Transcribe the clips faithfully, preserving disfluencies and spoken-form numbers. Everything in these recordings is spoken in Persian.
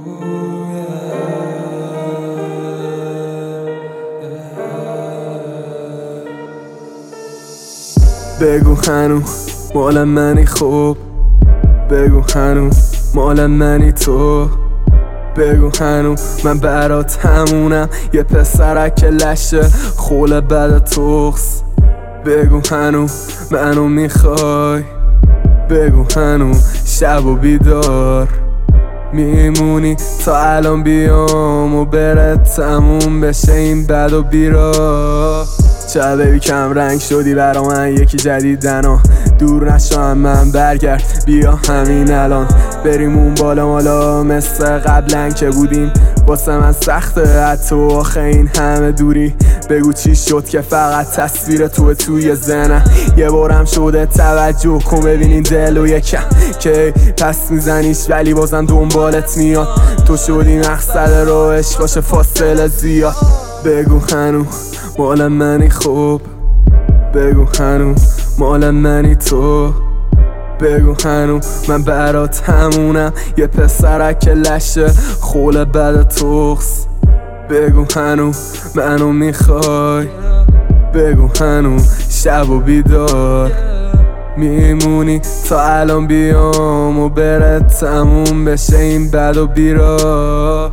بگو هنو مال منی خوب، بگو هنو مال منی تو، بگو هنو من برات همونم، یه پسرک که لشه خول بد تخص. بگو هنو منو میخوای، بگو هنو شب و بیدار میمونی تا الان بیام و بره تموم بشه این بد و بیرا. چه بیبی کم رنگ شدی برا من یکی جدیدن، دور نشو من برگرد بیا همین الان، بریم اون بالا مالا مثل قبلن که بودیم. واسه من سخته حتی آخه این همه دوری، بگو چی شد که فقط تصویر تو توی ذهنم. یه بارم شده توجه کن ببینین دل و یکم که پس میزنیش ولی بازم دنبالت میاد، تو شدی مقصد راهش باشه فاصله زیاد. بگو هنو مال منی خوب، بگو هنو مال منی تو، بگو هنو من برات همونم، یه پسرک که لشه خول بد تخص. بگو هنو منو میخوای، بگو هنو شب و بیدار میمونی تا الان بیام و بره تموم بشه این بد و بیرا.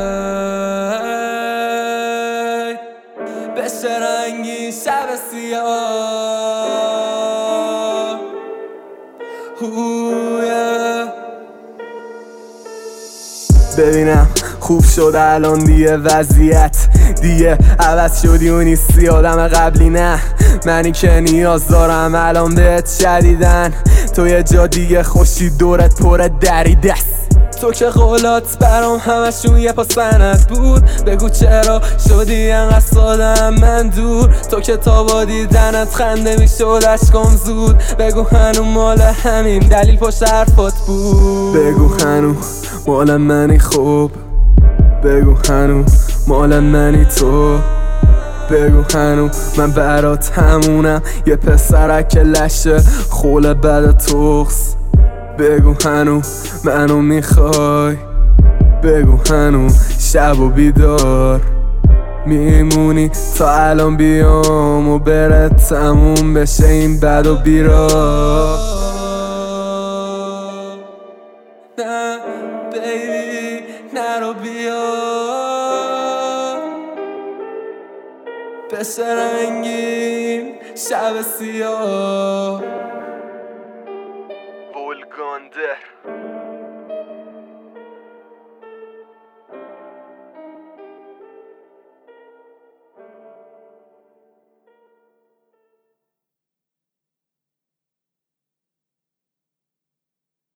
بشه رنگی شب سیاه، ببینم خوب شد الان دیگه وضعیت، دیگه عوض شدی و نیستی آدم قبلی، نه منی که نیاز دارم الان بهت شدیدن، تو یه جا دیگه خوشی دورت پر دریده است. تو که قولات برام همشون یه پا سند بود، بگو چرا شدی انقدر سادم من دور، تو که تا با دیدنت خنده میشد اشکام زود، بگو هنو مال همین دلیل پشت حرفات بود. بگو هنو مال منی خوب، بگو هنو مال منی تو، بگو هنو من برات همونم، یه پسرک که لشه خول بد تخص. بگو هنو منو میخوای، بگو هنو شب و بیدار میمونی تا الان بیام و بره تموم بشه این بد و بیرا. نه بیبی نرو بیا، بشه رنگین شب سیاه. ولگاندر